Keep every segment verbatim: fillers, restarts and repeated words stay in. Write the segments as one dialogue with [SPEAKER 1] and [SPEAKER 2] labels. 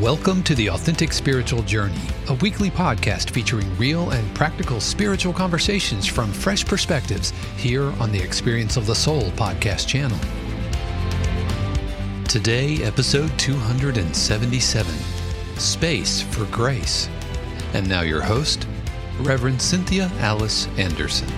[SPEAKER 1] Welcome to The Authentic Spiritual Journey, a weekly podcast featuring real and practical spiritual conversations from fresh perspectives here on the Experience of the Soul podcast channel. Today, episode two hundred seventy-seven, Space for Grace. And now your host, Reverend Cynthia Alice Anderson.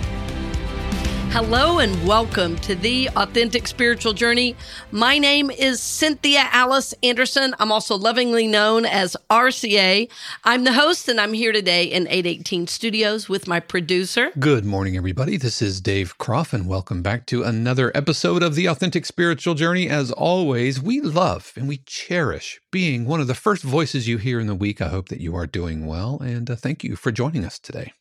[SPEAKER 2] Hello and welcome to The Authentic Spiritual Journey. My name is Cynthia Alice Anderson. I'm also lovingly known as R C A. I'm the host and I'm here today in eight eighteen Studios with my producer.
[SPEAKER 1] Good morning, everybody. This is Dave Croft and welcome back to another episode of The Authentic Spiritual Journey. As always, we love and we cherish being one of the first voices you hear in the week. I hope that you are doing well and uh, thank you for joining us today.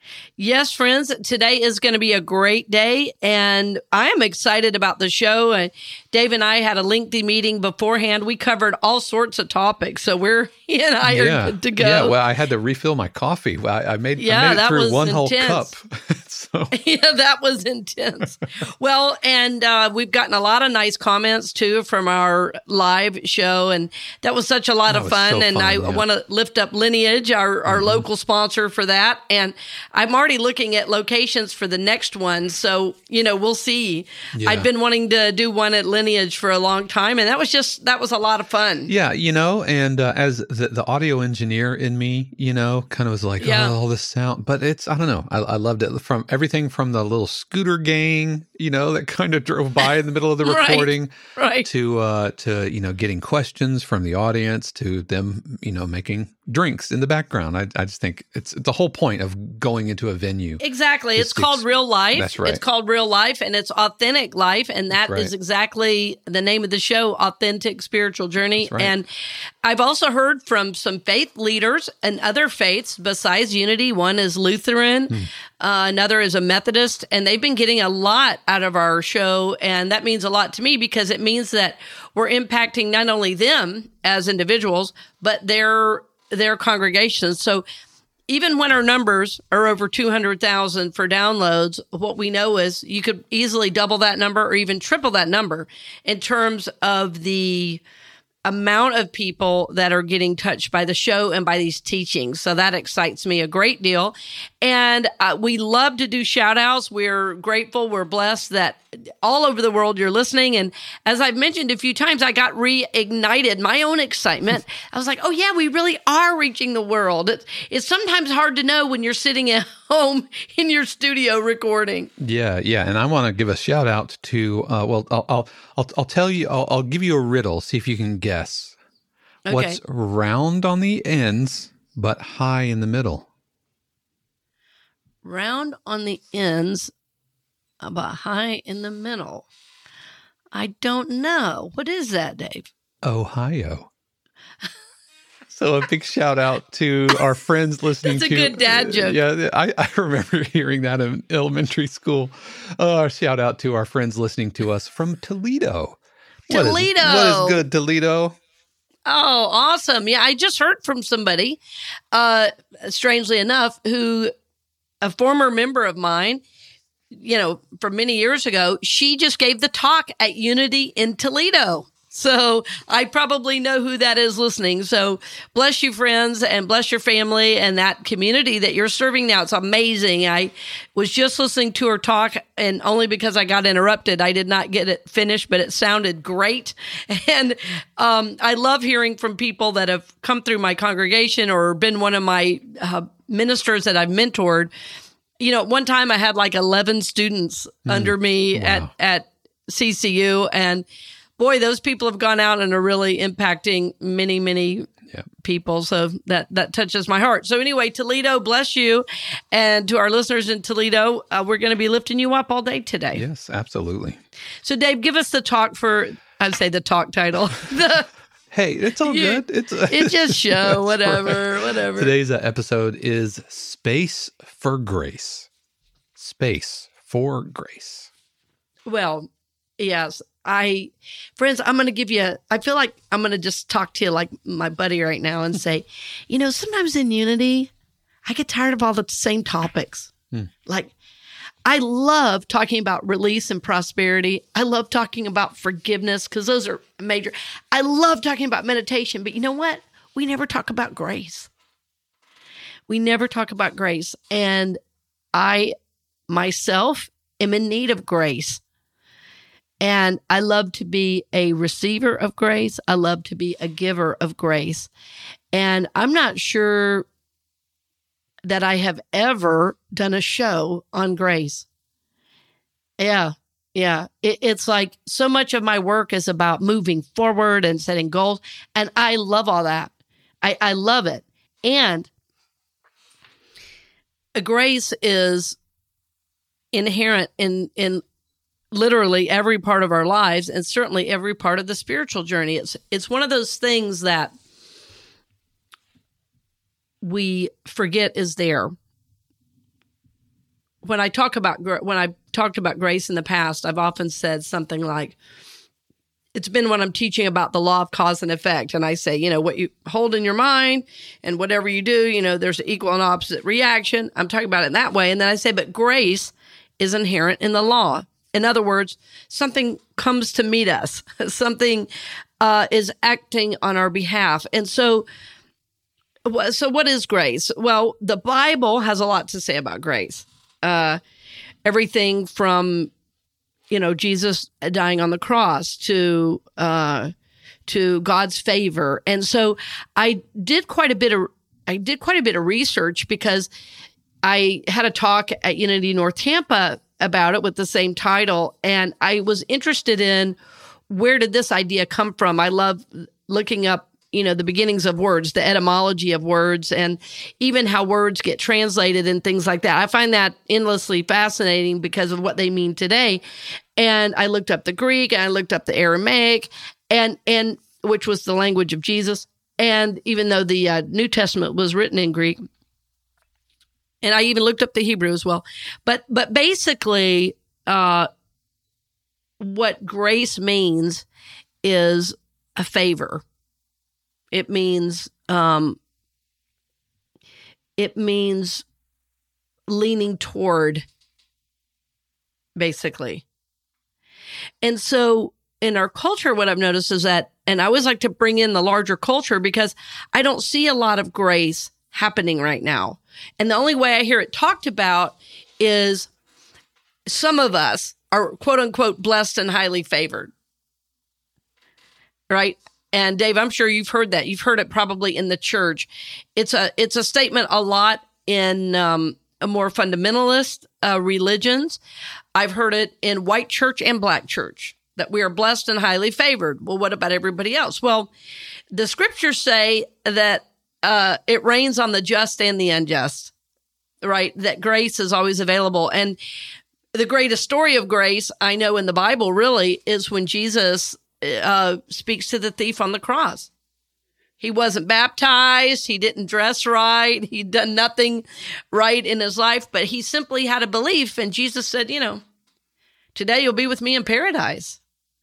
[SPEAKER 2] Yes, friends, today is going to be a great day, and I am excited about the show. Uh, Dave and I had a lengthy meeting beforehand. We covered all sorts of topics, so we're, he and I
[SPEAKER 1] yeah.
[SPEAKER 2] are good to go.
[SPEAKER 1] Yeah, well, I had to refill my coffee. I, I made,
[SPEAKER 2] yeah,
[SPEAKER 1] I made it
[SPEAKER 2] that
[SPEAKER 1] through
[SPEAKER 2] was
[SPEAKER 1] one
[SPEAKER 2] intense.
[SPEAKER 1] whole cup. so.
[SPEAKER 2] Yeah, that was intense. Well, and uh, we've gotten a lot of nice comments, too, from our live show, and that was such a lot
[SPEAKER 1] that
[SPEAKER 2] of fun,
[SPEAKER 1] so
[SPEAKER 2] and
[SPEAKER 1] fun,
[SPEAKER 2] I
[SPEAKER 1] yeah.
[SPEAKER 2] want to lift up Lineage, our, our mm-hmm. local sponsor for that, and I'm already looking at locations for the next one, so, you know, we'll see. Yeah. I've been wanting to do one at Lineage for a long time, and that was just, that was a lot of fun.
[SPEAKER 1] Yeah, you know, and uh, as the, the audio engineer in me, you know, kind of was like,
[SPEAKER 2] yeah.
[SPEAKER 1] oh, all this sound, but it's, I don't know, I, I loved it. From everything from the little scooter gang, you know, that kind of drove by in the middle of the recording,
[SPEAKER 2] right, right.
[SPEAKER 1] to, uh, to, you know, getting questions from the audience, to them, you know, making drinks in the background. I, I just think it's the whole point of going into a venue.
[SPEAKER 2] Exactly. It's called Real Life.
[SPEAKER 1] That's right.
[SPEAKER 2] It's called Real Life, and it's Authentic Life, and that
[SPEAKER 1] right.
[SPEAKER 2] is exactly the name of the show, Authentic Spiritual Journey.
[SPEAKER 1] Right.
[SPEAKER 2] And I've also heard from some faith leaders and other faiths besides Unity. One is Lutheran, hmm. uh, another is a Methodist, and they've been getting a lot out of our show, and that means a lot to me because it means that we're impacting not only them as individuals, but their their congregations. So even when our numbers are over two hundred thousand for downloads, what we know is you could easily double that number or even triple that number in terms of the amount of people that are getting touched by the show and by these teachings. So that excites me a great deal. And uh, we love to do shout outs. We're grateful. We're blessed that all over the world you're listening. And as I've mentioned a few times, I got reignited my own excitement. I was like, oh yeah, we really are reaching the world. It's, it's sometimes hard to know when you're sitting at home in your studio recording.
[SPEAKER 1] Yeah, yeah. And I want to give a shout out to, uh, well, I'll, I'll, I'll, I'll tell you, I'll, I'll give you a riddle. See if you can guess.
[SPEAKER 2] Okay.
[SPEAKER 1] What's round on the ends, but high in the middle?
[SPEAKER 2] Round on the ends, but high in the middle. I don't know. What is that, Dave?
[SPEAKER 1] Ohio. So a big shout out to our friends listening
[SPEAKER 2] That's
[SPEAKER 1] to.
[SPEAKER 2] That's a good dad joke.
[SPEAKER 1] Yeah, I, I remember hearing that in elementary school. Uh, shout out to our friends listening to us from Toledo.
[SPEAKER 2] Toledo.
[SPEAKER 1] What is, what is good, Toledo?
[SPEAKER 2] Oh, awesome. Yeah, I just heard from somebody, uh, strangely enough, who, a former member of mine, you know, from many years ago, she just gave the talk at Unity in Toledo. So I probably know who that is listening. So bless you, friends, and bless your family and that community that you're serving now. It's amazing. I was just listening to her talk, and only because I got interrupted, I did not get it finished, but it sounded great. And um, I love hearing from people that have come through my congregation or been one of my uh, ministers that I've mentored. You know, one time I had like eleven students mm, under me wow. at, at C C U, and boy, those people have gone out and are really impacting many, many yep. people. So that, that touches my heart. So anyway, Toledo, bless you. And to our listeners in Toledo, uh, we're going to be lifting you up all day today.
[SPEAKER 1] Yes, absolutely.
[SPEAKER 2] So Dave, give us the talk for, I'd say the talk title. the,
[SPEAKER 1] hey, it's all
[SPEAKER 2] you,
[SPEAKER 1] good. It's
[SPEAKER 2] It just show, whatever, right. whatever.
[SPEAKER 1] Today's uh, episode is Space for Grace. Space for Grace.
[SPEAKER 2] Well, yes. I, friends, I'm going to give you, a, I feel like I'm going to just talk to you like my buddy right now and say, you know, sometimes in Unity, I get tired of all the same topics. Hmm. Like, I love talking about release and prosperity. I love talking about forgiveness because those are major. I love talking about meditation, but you know what? we never talk about grace. We never talk about grace. And I myself am in need of grace. And I love to be a receiver of grace. I love to be a giver of grace. And I'm not sure that I have ever done a show on grace. Yeah, yeah. It, it's like so much of my work is about moving forward and setting goals. And I love all that. I, I love it. And grace is inherent in, in literally every part of our lives, and certainly every part of the spiritual journey. It's it's one of those things that we forget is there. When I talk about when I talked about grace in the past, I've often said something like, it's been when I'm teaching about the law of cause and effect, and I say, you know, what you hold in your mind and whatever you do, you know, there's an equal and opposite reaction. I'm talking about it in that way, and then I say, but grace is inherent in the law. In other words, something comes to meet us. Something uh, is acting on our behalf. And so, so what is grace? Well, the Bible has a lot to say about grace. Uh, everything from, you know, Jesus dying on the cross to uh, to God's favor. And so I did quite a bit of I did quite a bit of research because I had a talk at Unity North Tampa about it with the same title. And I was interested in, where did this idea come from? I love looking up, you know, the beginnings of words, the etymology of words, and even how words get translated and things like that. I find that endlessly fascinating because of what they mean today. And I looked up the Greek and I looked up the Aramaic, and, and which was the language of Jesus. And even though the uh, New Testament was written in Greek, and I even looked up the Hebrew as well. But but basically, uh, what grace means is a favor. It means um, it means leaning toward, basically. And so in our culture, what I've noticed is that, and I always like to bring in the larger culture because I don't see a lot of grace happening right now. And the only way I hear it talked about is some of us are quote unquote blessed and highly favored. Right? And Dave, I'm sure you've heard that. You've heard it probably in the church. It's a it's a statement a lot in um, a more fundamentalist uh, religions. I've heard it in white church and black church, that we are blessed and highly favored. Well, what about everybody else? Well, the scriptures say that Uh, it rains on the just and the unjust, right? That grace is always available. And the greatest story of grace I know in the Bible really is when Jesus uh, speaks to the thief on the cross. He wasn't baptized. He didn't dress right. He'd done nothing right in his life, but he simply had a belief. And Jesus said, you know, today you'll be with me in paradise.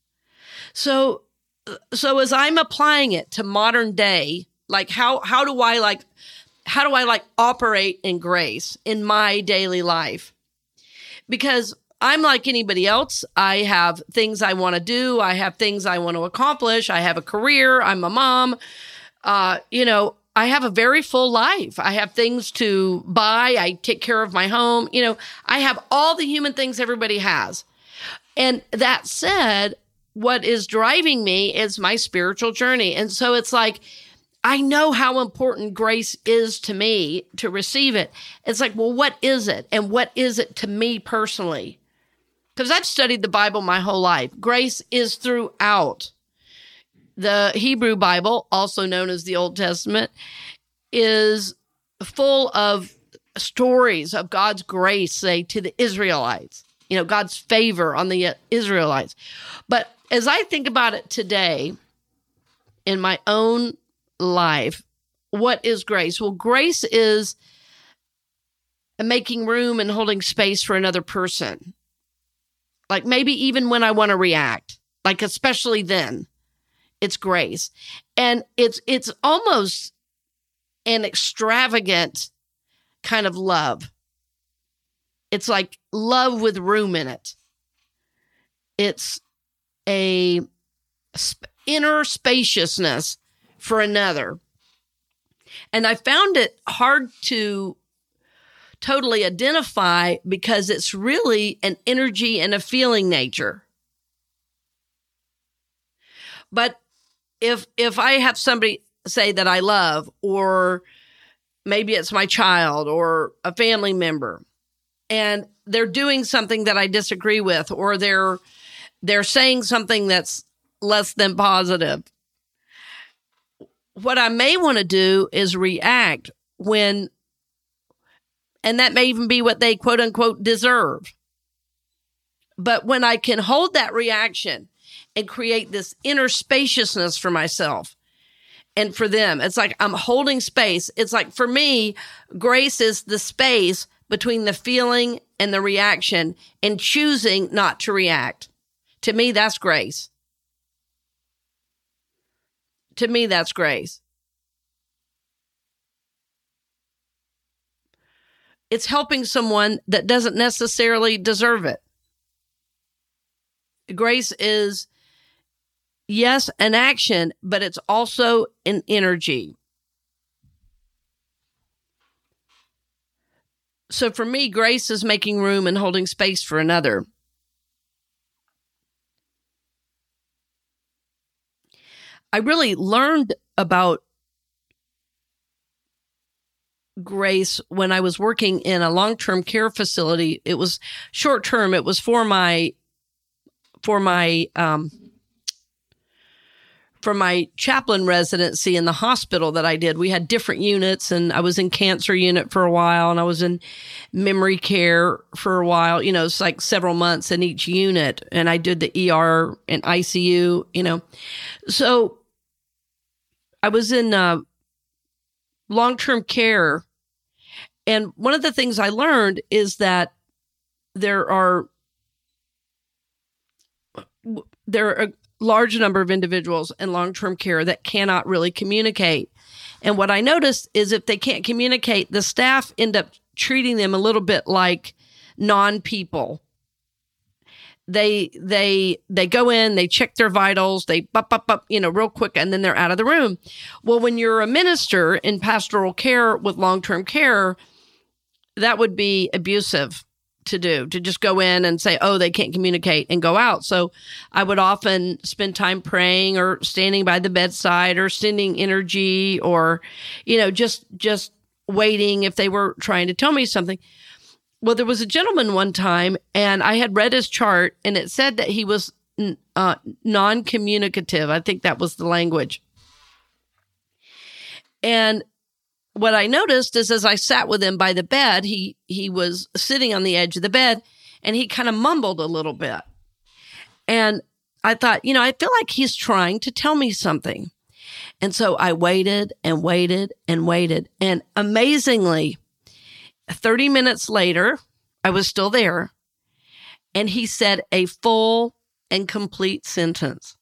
[SPEAKER 2] So, so as I'm applying it to modern day, like how, how do I like, how do I like operate in grace in my daily life? Because I'm like anybody else. I have things I want to do. I have things I want to accomplish. I have a career. I'm a mom. Uh, you know, I have a very full life. I have things to buy. I take care of my home. You know, I have all the human things everybody has. And that said, what is driving me is my spiritual journey. And so it's like, I know how important grace is to me to receive it. It's like, well, what is it? And what is it to me personally? Because I've studied the Bible my whole life. Grace is throughout. The Hebrew Bible, also known as the Old Testament, is full of stories of God's grace, say, to the Israelites. You know, God's favor on the Israelites. But as I think about it today, in my own life, what is grace? Well, grace is making room and holding space for another person. Like maybe even when I want to react, like especially then, it's grace. And it's it's almost an extravagant kind of love. It's like love with room in it. It's a sp- inner spaciousness for another. And I found it hard to totally identify because it's really an energy and a feeling nature. But if if I have somebody say that I love, or maybe it's my child or a family member, and they're doing something that I disagree with, or they're they're saying something that's less than positive, what I may want to do is react when, and that may even be what they quote unquote deserve. But when I can hold that reaction and create this inner spaciousness for myself and for them, it's like I'm holding space. It's like, for me, grace is the space between the feeling and the reaction, and choosing not to react. To me, that's grace. To me, that's grace. It's helping someone that doesn't necessarily deserve it. Grace is, yes, an action, but it's also an energy. So for me, grace is making room and holding space for another. I really learned about grace when I was working in a long-term care facility. It was short-term. It was for my, for my, um, for my chaplain residency in the hospital that I did. We had different units, and I was in cancer unit for a while, and I was in memory care for a while. You know, it's like several months in each unit, and I did the E R and I C U, you know. So I was in uh, long-term care, and one of the things I learned is that there are there are a large number of individuals in long-term care that cannot really communicate. And what I noticed is if they can't communicate, the staff end up treating them a little bit like non-people. They they they go in, they check their vitals, they bup, bup, bup, you know, real quick, and then they're out of the room. Well, when you're a minister in pastoral care with long-term care, that would be abusive to do, to just go in and say, oh, they can't communicate, and go out. So I would often spend time praying or standing by the bedside or sending energy, or, you know, just just waiting if they were trying to tell me something. Well, there was a gentleman one time, and I had read his chart, and it said that he was uh, non-communicative. I think that was the language. And what I noticed is, as I sat with him by the bed, he he was sitting on the edge of the bed, and he kind of mumbled a little bit. And I thought, you know, I feel like he's trying to tell me something. And so I waited and waited and waited. And amazingly, thirty minutes later, I was still there, and he said a full and complete sentence.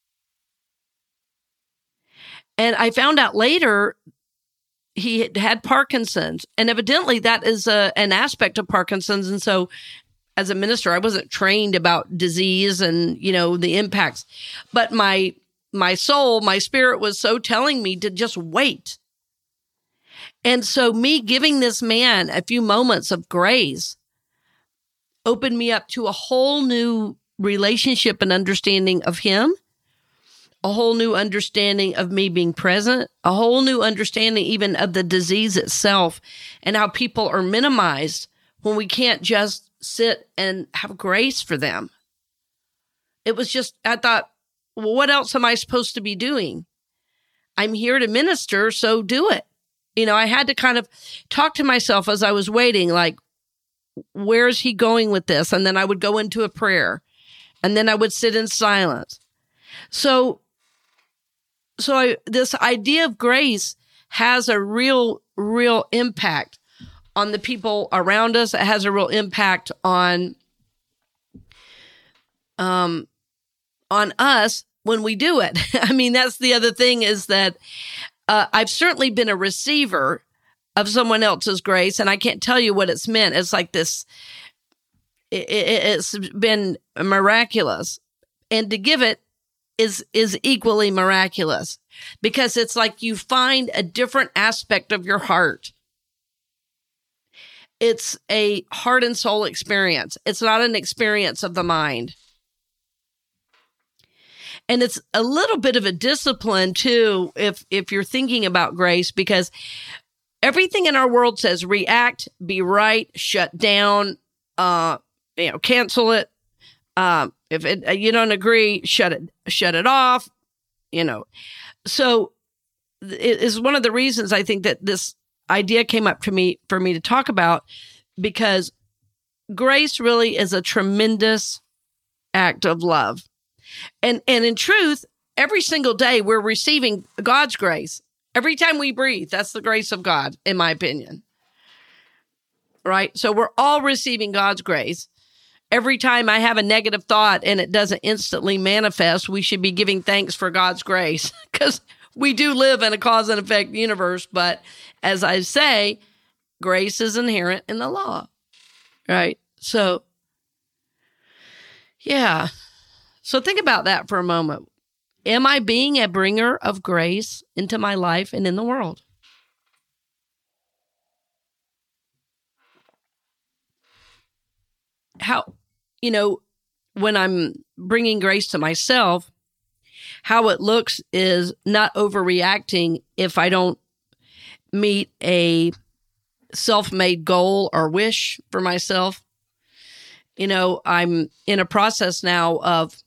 [SPEAKER 2] And I found out later he had, had Parkinson's, and evidently that is a, an aspect of Parkinson's. And so as a minister, I wasn't trained about disease and, you know, the impacts, but my, my soul, my spirit was so telling me to just wait. And so me giving this man a few moments of grace opened me up to a whole new relationship and understanding of him, a whole new understanding of me being present, a whole new understanding even of the disease itself, and how people are minimized when we can't just sit and have grace for them. It was just, I thought, well, what else am I supposed to be doing? I'm here to minister, so do it. You know, I had to kind of talk to myself as I was waiting, like, where's he going with this? And then I would go into a prayer, and then I would sit in silence. So, so I, this idea of grace has a real, real impact on the people around us. It has a real impact on, um, on us when we do it. I mean, that's the other thing, is that Uh, I've certainly been a receiver of someone else's grace, and I can't tell you what it's meant. It's like this, it, it, it's been miraculous. And to give it is is equally miraculous, because it's like you find a different aspect of your heart. It's a heart and soul experience. It's not an experience of the mind. And it's a little bit of a discipline too, if if you're thinking about grace, because everything in our world says react, be right, shut down, uh, you know, cancel it. Um, if it, you don't agree, shut it, shut it off, you know. So it is one of the reasons I think that this idea came up to me for me to talk about, because grace really is a tremendous act of love. And, and in truth, every single day we're receiving God's grace. Every time we breathe, that's the grace of God, in my opinion. Right? So we're all receiving God's grace. Every time I have a negative thought and it doesn't instantly manifest, we should be giving thanks for God's grace, because we do live in a cause and effect universe. But as I say, grace is inherent in the law, right? So, yeah. So think about that for a moment. Am I being a bringer of grace into my life and in the world? How, you know, when I'm bringing grace to myself, how it looks is not overreacting if I don't meet a self-made goal or wish for myself. You know, I'm in a process now of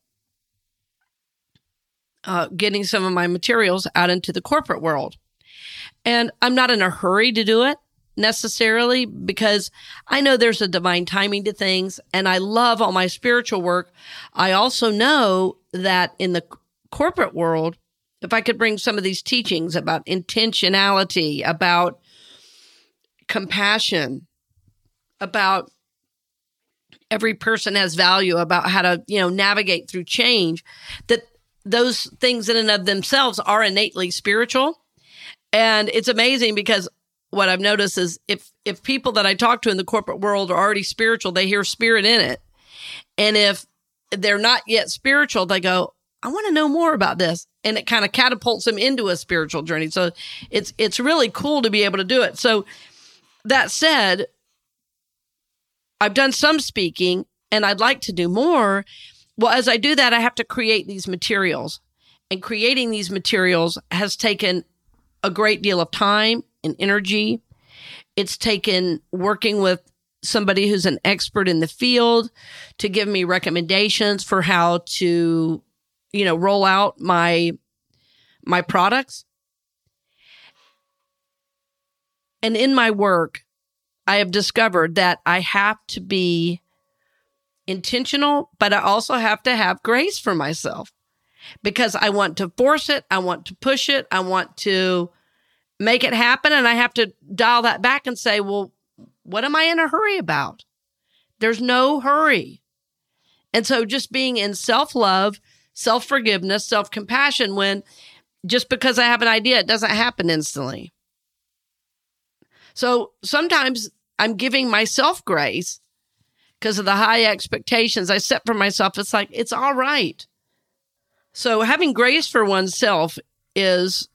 [SPEAKER 2] uh, getting some of my materials out into the corporate world. And I'm not in a hurry to do it necessarily, because I know there's a divine timing to things, and I love all my spiritual work. I also know that in the corporate world, if I could bring some of these teachings about intentionality, about compassion, about every person has value, about how to, you know, navigate through change, that those things in and of themselves are innately spiritual. And it's amazing, because what I've noticed is if if people that I talk to in the corporate world are already spiritual, they hear spirit in it. And if they're not yet spiritual, they go, I want to know more about this. And it kind of catapults them into a spiritual journey. So it's it's really cool to be able to do it. So that said, I've done some speaking and I'd like to do more. Well, as I do that, I have to create these materials. And creating these materials has taken a great deal of time and energy. It's taken working with somebody who's an expert in the field to give me recommendations for how to, you know, roll out my my products. And in my work, I have discovered that I have to be intentional, but I also have to have grace for myself, because I want to force it. I want to push it. I want to make it happen. And I have to dial that back and say, well, what am I in a hurry about? There's no hurry. And so just being in self-love, self-forgiveness, self-compassion, when just because I have an idea, it doesn't happen instantly. So sometimes I'm giving myself grace because of the high expectations I set for myself. It's like, it's all right. So having grace for oneself is,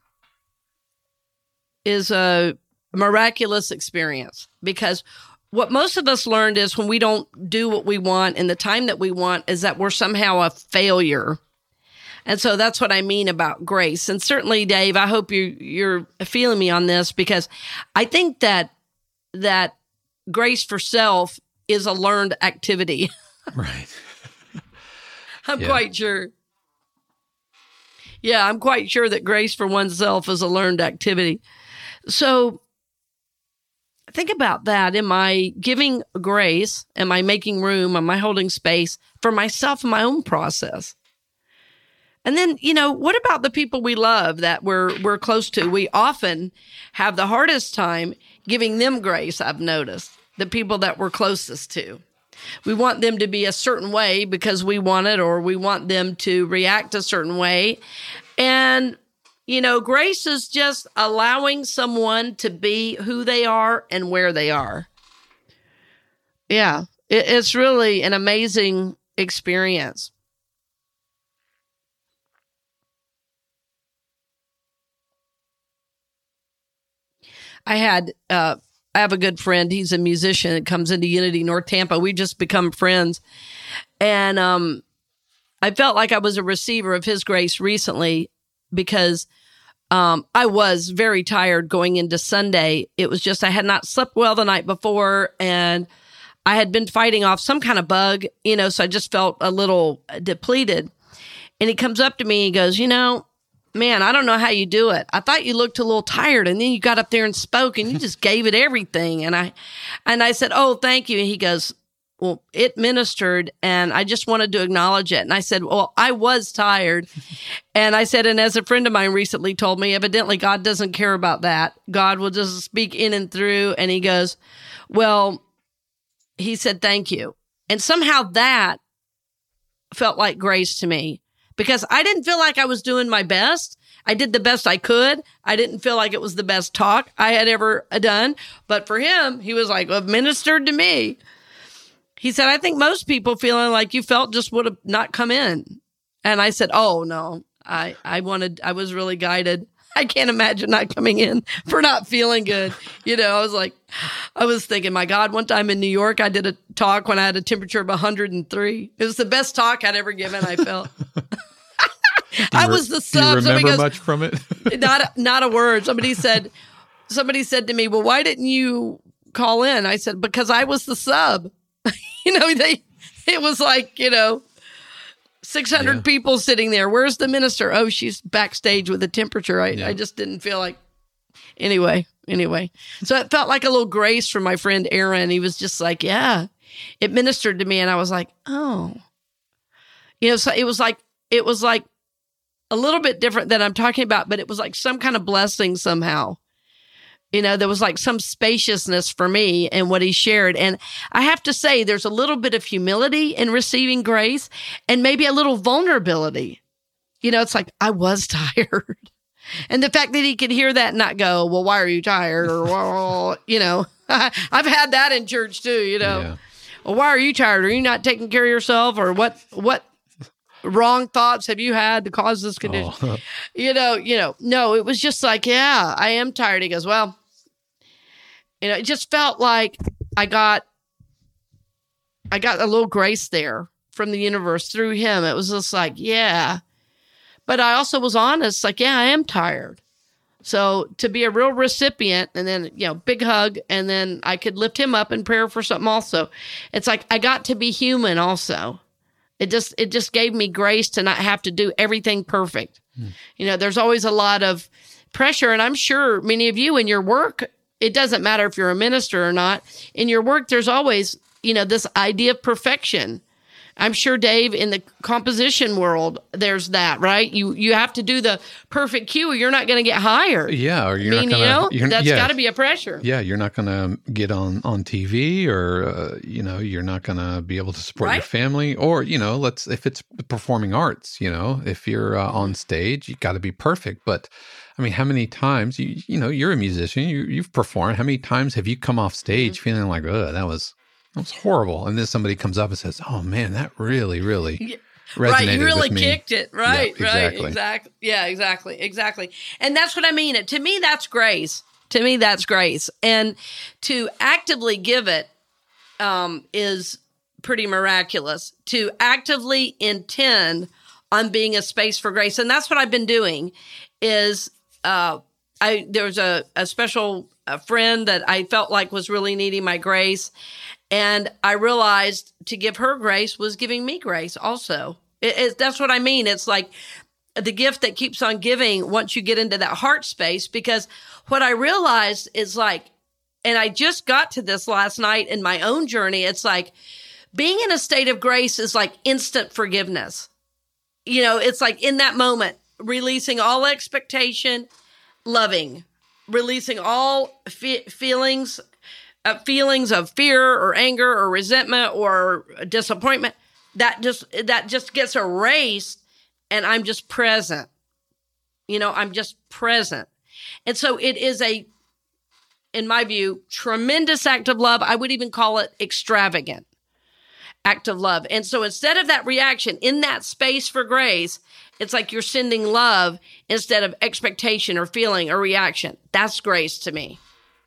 [SPEAKER 2] is a miraculous experience, because what most of us learned is when we don't do what we want in the time that we want is that we're somehow a failure. And so that's what I mean about grace. And certainly, Dave, I hope you, you're feeling me on this, because I think that that grace for self is a learned activity.
[SPEAKER 1] Right.
[SPEAKER 2] I'm
[SPEAKER 1] yeah.
[SPEAKER 2] quite sure. Yeah, I'm quite sure that grace for oneself is a learned activity. So think about that. Am I giving grace? Am I making room? Am I holding space for myself and my own process? And then, you know, what about the people we love that we're we're close to? We often have the hardest time giving them grace, I've noticed, the people that we're closest to. We want them to be a certain way because we want it, or we want them to react a certain way. And, you know, grace is just allowing someone to be who they are and where they are. Yeah, it, it's really an amazing experience. I had, uh, I have a good friend. He's a musician that comes into Unity North Tampa. We've just become friends. And um, I felt like I was a receiver of his grace recently because um, I was very tired going into Sunday. It was just I had not slept well the night before, and I had been fighting off some kind of bug, you know, so I just felt a little depleted. And he comes up to me and he goes, you know, man, I don't know how you do it. I thought you looked a little tired, and then you got up there and spoke, and you just gave it everything. And I, and I said, oh, thank you. And he goes, well, it ministered, and I just wanted to acknowledge it. And I said, well, I was tired. And I said, and as a friend of mine recently told me, evidently God doesn't care about that. God will just speak in and through. And he goes, well, he said, thank you. And somehow that felt like grace to me. Because I didn't feel like I was doing my best. I did the best I could. I didn't feel like it was the best talk I had ever done. But for him, he was like, well, ministered to me. He said, I think most people feeling like you felt just would have not come in. And I said, oh, no, I, I wanted, I was really guided. I can't imagine not coming in for not feeling good. You know, I was like, I was thinking, my God, one time in New York, I did a talk when I had a temperature of one hundred three. It was the best talk I'd ever given, I felt. I was the sub.
[SPEAKER 1] Do you remember
[SPEAKER 2] goes,
[SPEAKER 1] much from it?
[SPEAKER 2] not, not a word. Somebody said, somebody said to me, well, why didn't you call in? I said, because I was the sub. You know, they, it was like, you know, six hundred yeah. people sitting there. Where's the minister? Oh, she's backstage with the temperature. I, yeah. I just didn't feel like, anyway, anyway. So it felt like a little grace from my friend Aaron. He was just like, yeah, it ministered to me. And I was like, oh, you know, so it was like, it was like a little bit different than I'm talking about, but it was like some kind of blessing somehow. You know, there was like some spaciousness for me in what he shared. And I have to say, there's a little bit of humility in receiving grace and maybe a little vulnerability. You know, it's like, I was tired. And the fact that he could hear that and not go, well, why are you tired? Or, well, you know, I've had that in church too, you know. Yeah. Well, why are you tired? Are you not taking care of yourself? Or what, what wrong thoughts have you had to cause this condition? Oh. You know, you know, no, it was just like, yeah, I am tired. He goes, well, you know, it just felt like I got, I got a little grace there from the universe through him. It was just like, yeah. But I also was honest, like, yeah, I am tired. So to be a real recipient and then, you know, big hug, and then I could lift him up in prayer for something also. It's like I got to be human also. It just, it just gave me grace to not have to do everything perfect. Hmm. You know, there's always a lot of pressure, and I'm sure many of you in your work, it doesn't matter if you're a minister or not. In your work, there's always, you know, this idea of perfection. I'm sure, Dave, in the composition world, there's that, right? You you have to do the perfect cue or you're not going to get hired.
[SPEAKER 1] Yeah, or you're
[SPEAKER 2] I mean,
[SPEAKER 1] not going to.
[SPEAKER 2] You know, that's
[SPEAKER 1] yeah.
[SPEAKER 2] got to be a pressure.
[SPEAKER 1] Yeah, you're not going to get on, on T V, or, uh, you know, you're not going to be able to support right? your family. Or, you know, let's if it's performing arts, you know, if you're uh, on stage, you got to be perfect. But I mean, how many times, you you know, you're a musician, you, you've performed. How many times have you come off stage mm-hmm. feeling like, oh, that was that was horrible? And then somebody comes up and says, oh, man, that really, really yeah. resonated
[SPEAKER 2] right, you really
[SPEAKER 1] with me.
[SPEAKER 2] kicked it. Right,
[SPEAKER 1] yeah, exactly.
[SPEAKER 2] right, exactly. Yeah, exactly, exactly. And that's what I mean. To me, that's grace. To me, that's grace. And to actively give it um, is pretty miraculous. To actively intend on being a space for grace. And that's what I've been doing is uh, I there was a, a special a friend that I felt like was really needing my grace. And I realized to give her grace was giving me grace also. It, it, that's what I mean. It's like the gift that keeps on giving once you get into that heart space. Because what I realized is like, and I just got to this last night in my own journey, it's like being in a state of grace is like instant forgiveness. You know, it's like in that moment, releasing all expectation, loving, releasing all fe- feelings, uh, feelings of fear or anger or resentment or disappointment. That just that just gets erased, and I'm just present. You know, I'm just present. And so it is a, in my view, tremendous act of love. I would even call it extravagant act of love. And so instead of that reaction in that space for grace, it's like you're sending love instead of expectation or feeling or reaction. That's grace to me.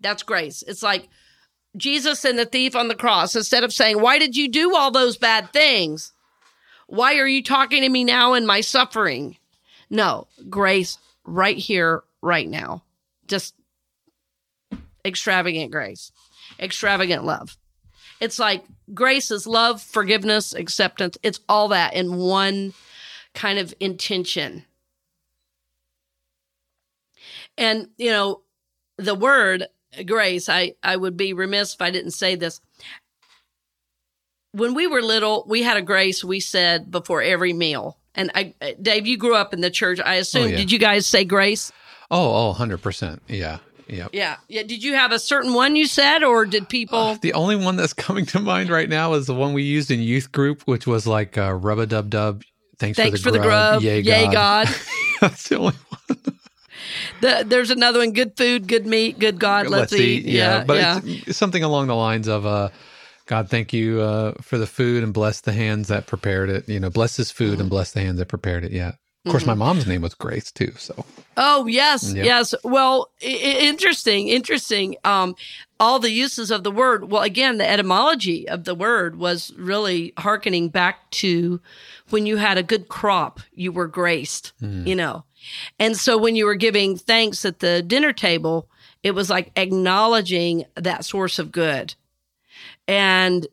[SPEAKER 2] That's grace. It's like Jesus and the thief on the cross. Instead of saying, why did you do all those bad things? Why are you talking to me now in my suffering? No, grace right here, right now. Just extravagant grace, extravagant love. It's like grace is love, forgiveness, acceptance. It's all that in one kind of intention. And, you know, the word grace, I, I would be remiss if I didn't say this. When we were little, we had a grace we said before every meal. And I, Dave, you grew up in the church. I assume, oh, yeah. Did you guys say grace?
[SPEAKER 1] Oh, oh, one hundred percent. Yeah. Yeah.
[SPEAKER 2] Yeah. Yeah. Did you have a certain one you said, or did people? Uh,
[SPEAKER 1] the only one that's coming to mind right now is the one we used in youth group, which was like uh, rub-a-dub-dub. Thanks,
[SPEAKER 2] Thanks
[SPEAKER 1] for the
[SPEAKER 2] for
[SPEAKER 1] grub.
[SPEAKER 2] The grub.
[SPEAKER 1] Yay,
[SPEAKER 2] Yay
[SPEAKER 1] God.
[SPEAKER 2] God.
[SPEAKER 1] That's the only one.
[SPEAKER 2] The, there's another one, good food, good meat, good God, let's, let's eat. eat. Yeah,
[SPEAKER 1] but
[SPEAKER 2] yeah.
[SPEAKER 1] It's something along the lines of, uh, God, thank you uh, for the food and bless the hands that prepared it. You know, bless this food mm-hmm. and bless the hands that prepared it. Yeah. Of course, mm-hmm. my mom's name was Grace too. So.
[SPEAKER 2] Oh, yes, yep. yes. Well, I- interesting, interesting. Um, all the uses of the word. Well, again, the etymology of the word was really hearkening back to when you had a good crop, you were graced, mm. you know. And so when you were giving thanks at the dinner table, it was like acknowledging that source of good. And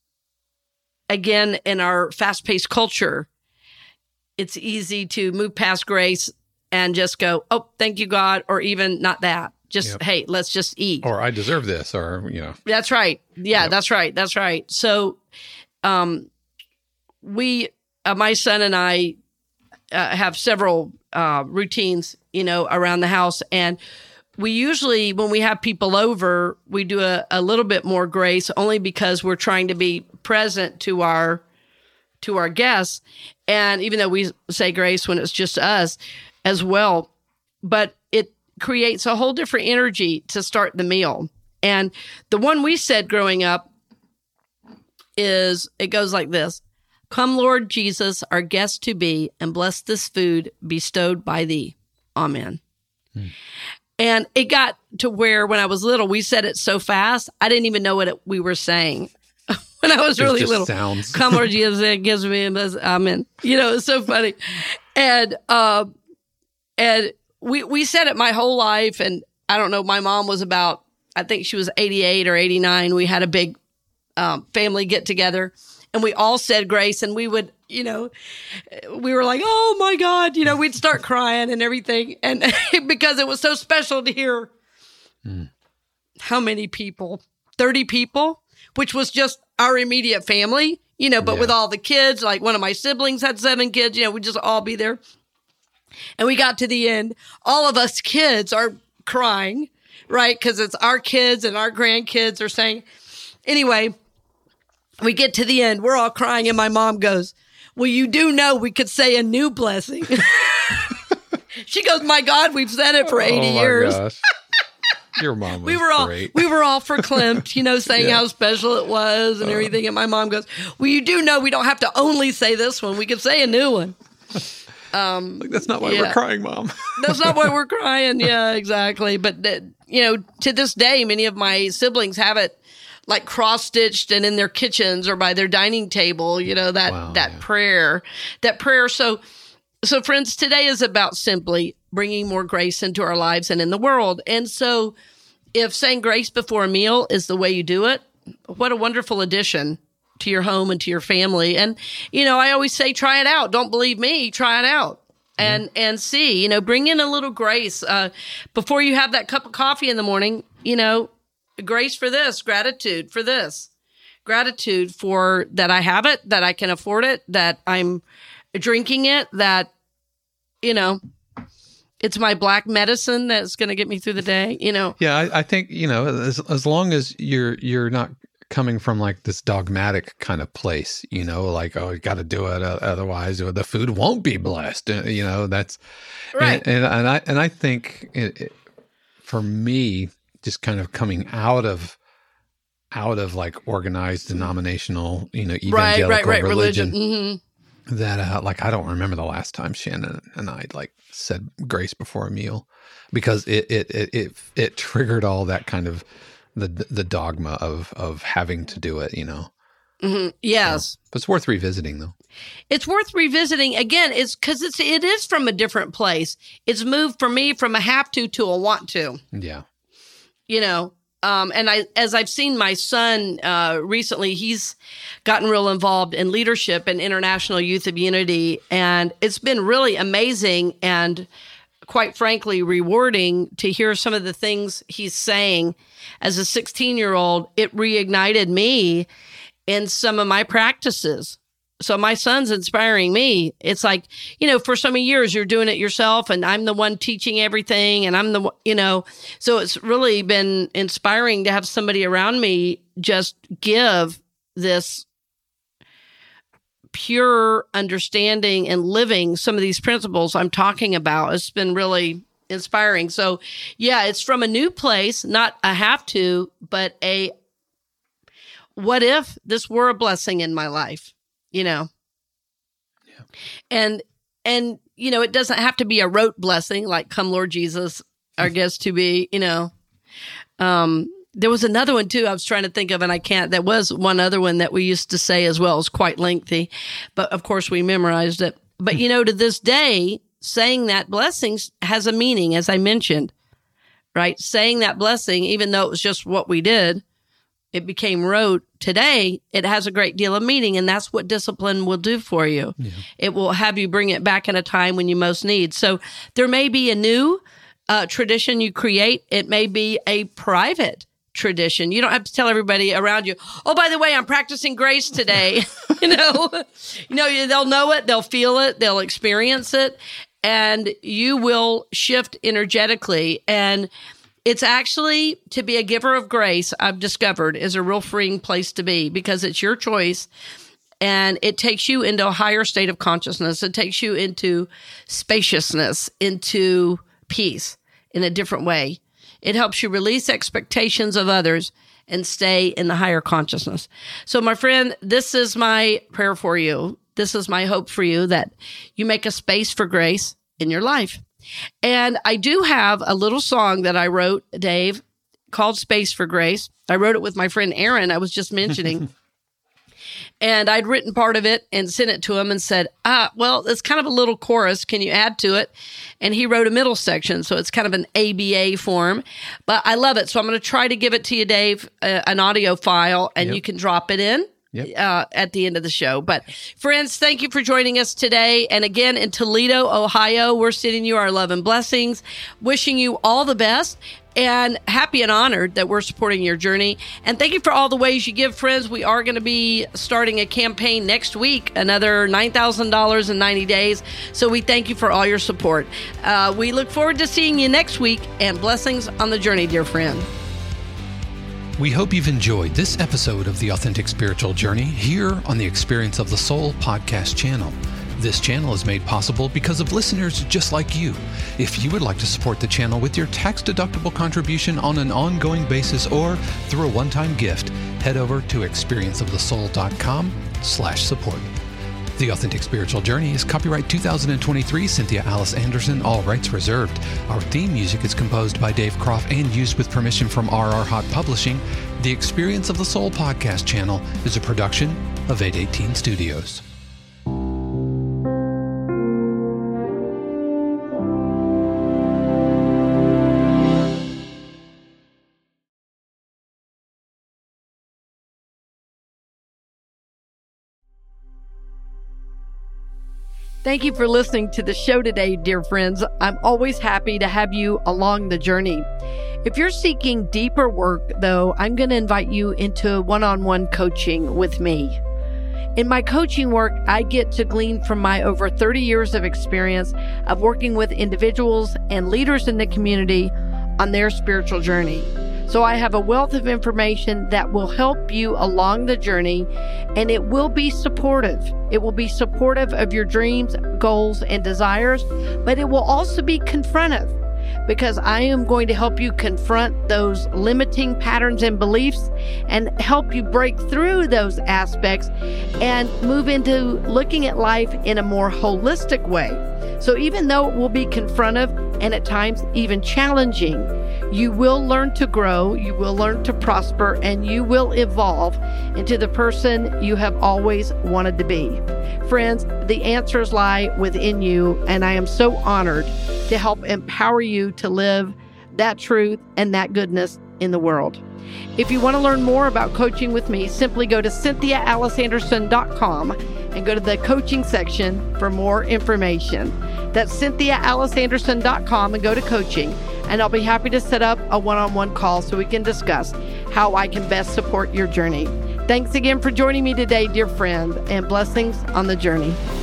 [SPEAKER 2] again, in our fast-paced culture, it's easy to move past grace and just go, oh, thank you, God, or even not that. Just, yep. hey, let's just eat.
[SPEAKER 1] Or I deserve this, or, you know.
[SPEAKER 2] That's right. Yeah, yep. that's right. That's right. So um, we, uh, my son and I uh, have several uh, routines, you know, around the house. And we usually, when we have people over, we do a, a little bit more grace only because we're trying to be present to our to our guests. And even though we say grace when it's just us as well, but it creates a whole different energy to start the meal. And the one we said growing up is, it goes like this: come, Lord Jesus, our guest to be, and bless this food bestowed by thee. Amen. Hmm. And it got to where when I was little, we said it so fast, I didn't even know what it, we were saying. When I was really little,
[SPEAKER 1] sounds.
[SPEAKER 2] Come, Lord Jesus, it gives me a bless. Amen. You know, it's so funny. And, uh, and we, we said it my whole life. And I don't know, my mom was about, I think she was eighty-eight or eighty-nine. We had a big, um, family get together and we all said grace, and we would, you know, we were like, oh my God, you know, we'd start crying and everything. And because it was so special to hear mm. how many people, thirty people, which was just our immediate family, you know, but yeah. with all the kids, like one of my siblings had seven kids, you know, we'd just all be there. And we got to the end, all of us kids are crying, right? Because it's our kids and our grandkids are saying, anyway, we get to the end, we're all crying, and my mom goes, well, you do know we could say a new blessing. She goes, my God, we've said it for eighty
[SPEAKER 1] oh my
[SPEAKER 2] years.
[SPEAKER 1] Gosh. Your mom was
[SPEAKER 2] we were all
[SPEAKER 1] great.
[SPEAKER 2] we were all verklempt, you know, saying
[SPEAKER 1] yeah.
[SPEAKER 2] how special it was and uh, everything. And my mom goes, well, you do know we don't have to only say this one. We could say a new one. Um,
[SPEAKER 1] like, that's not why
[SPEAKER 2] yeah.
[SPEAKER 1] we're crying, Mom.
[SPEAKER 2] That's not why we're crying. Yeah, exactly. But, uh, you know, to this day, many of my siblings have it like cross-stitched and in their kitchens or by their dining table, you know, that,
[SPEAKER 1] wow,
[SPEAKER 2] that
[SPEAKER 1] yeah.
[SPEAKER 2] prayer, that prayer. So, so friends, today is about simply bringing more grace into our lives and in the world. And so if saying grace before a meal is the way you do it, what a wonderful addition to your home and to your family. And, you know, I always say, try it out. Don't believe me, try it out and, mm-hmm. and see, you know, bring in a little grace. Uh, before you have that cup of coffee in the morning, you know, grace for this, gratitude for this, gratitude for that I have it, that I can afford it, that I'm drinking it, that, you know, it's my black medicine that's going to get me through the day, you know?
[SPEAKER 1] Yeah. I, I think, you know, as, as long as you're, you're not coming from like this dogmatic kind of place, you know, like, oh, you got to do it. Uh, otherwise the food won't be blessed. Uh, you know, that's
[SPEAKER 2] right.
[SPEAKER 1] And, and, and I, and I think it, it, for me, just kind of coming out of, out of like organized denominational, you know, evangelical
[SPEAKER 2] right, right, right.
[SPEAKER 1] religion.
[SPEAKER 2] religion. Mm-hmm.
[SPEAKER 1] that, uh, like, I don't remember the last time Shannon and I like said grace before a meal, because it it it it, it triggered all that kind of the the dogma of of having to do it, you know.
[SPEAKER 2] Mm-hmm. Yes,
[SPEAKER 1] so, but it's worth revisiting, though.
[SPEAKER 2] It's worth revisiting again. It's because it's it is from a different place. It's moved for me from a have to to a want to.
[SPEAKER 1] Yeah,
[SPEAKER 2] you know. Um, and I, as I've seen my son uh, recently, he's gotten real involved in leadership and International Youth of Unity, and it's been really amazing and, quite frankly, rewarding to hear some of the things he's saying. As a sixteen-year-old, it reignited me in some of my practices. So my son's inspiring me. It's like, you know, for so many years you're doing it yourself and I'm the one teaching everything and I'm the, you know, so it's really been inspiring to have somebody around me just give this pure understanding and living some of these principles I'm talking about. It's been really inspiring. So yeah, it's from a new place, not a have to, but a, what if this were a blessing in my life? You know, yeah. and, and, you know, it doesn't have to be a rote blessing, like come Lord Jesus, our guest to be, you know, um, there was another one too, I was trying to think of, and I can't, that was one other one that we used to say as well. It was quite lengthy, but of course we memorized it. But, you know, to this day, saying that blessings has a meaning, as I mentioned, right? Saying that blessing, even though it was just what we did, it became rote. Today, it has a great deal of meaning, and that's what discipline will do for you. Yeah. It will have you bring it back in a time when you most need. So there may be a new uh, tradition you create. It may be a private tradition. You don't have to tell everybody around you, oh, by the way, I'm practicing grace today. you know, you know, they'll know it, they'll feel it, they'll experience it, and you will shift energetically. And it's actually, to be a giver of grace, I've discovered, is a real freeing place to be, because it's your choice and it takes you into a higher state of consciousness. It takes you into spaciousness, into peace in a different way. It helps you release expectations of others and stay in the higher consciousness. So, my friend, this is my prayer for you. This is my hope for you, that you make a space for grace in your life. And I do have a little song that I wrote, Dave, called Space for Grace. I wrote it with my friend Aaron, I was just mentioning. And I'd written part of it and sent it to him and said, ah, well, it's kind of a little chorus. Can you add to it? And he wrote a middle section. So it's kind of an A B A form. But I love it. So I'm going to try to give it to you, Dave, uh, an audio file, and yep. you can drop it in. Yep. Uh, at the end of the show. But friends, thank you for joining us today. And again, in Toledo, Ohio, we're sending you our love and blessings, wishing you all the best, and happy and honored that we're supporting your journey. And thank you for all the ways you give, friends. We are going to be starting a campaign next week, another nine thousand dollars in ninety days. So we thank you for all your support. Uh, we look forward to seeing you next week, and blessings on the journey, dear friend.
[SPEAKER 1] We hope you've enjoyed this episode of The Authentic Spiritual Journey here on the Experience of the Soul podcast channel. This channel is made possible because of listeners just like you. If you would like to support the channel with your tax-deductible contribution on an ongoing basis or through a one-time gift, head over to experienceofthesoul.com slash support. The Authentic Spiritual Journey is copyright two thousand twenty-three, Cynthia Alice Anderson, all rights reserved. Our theme music is composed by Dave Croft and used with permission from R R Hot Publishing. The Experience of the Soul podcast channel is a production of eight eighteen Studios.
[SPEAKER 2] Thank you for listening to the show today, dear friends. I'm always happy to have you along the journey. If you're seeking deeper work, though, I'm going to invite you into one-on-one coaching with me. In my coaching work, I get to glean from my over thirty years of experience of working with individuals and leaders in the community on their spiritual journey. So I have a wealth of information that will help you along the journey, and it will be supportive. It will be supportive of your dreams, goals, and desires, but it will also be confrontive. because I am going to help you confront those limiting patterns and beliefs and help you break through those aspects and move into looking at life in a more holistic way. So even though it will be confrontive and at times even challenging, you will learn to grow, you will learn to prosper, and you will evolve into the person you have always wanted to be. Friends, the answers lie within you, and I am so honored to help empower you to live that truth and that goodness in the world. If you want to learn more about coaching with me, simply go to cynthia alice anderson dot com and go to the coaching section for more information. That's cynthia alice anderson dot com and go to coaching, and I'll be happy to set up a one-on-one call so we can discuss how I can best support your journey. Thanks again for joining me today, dear friend, and blessings on the journey.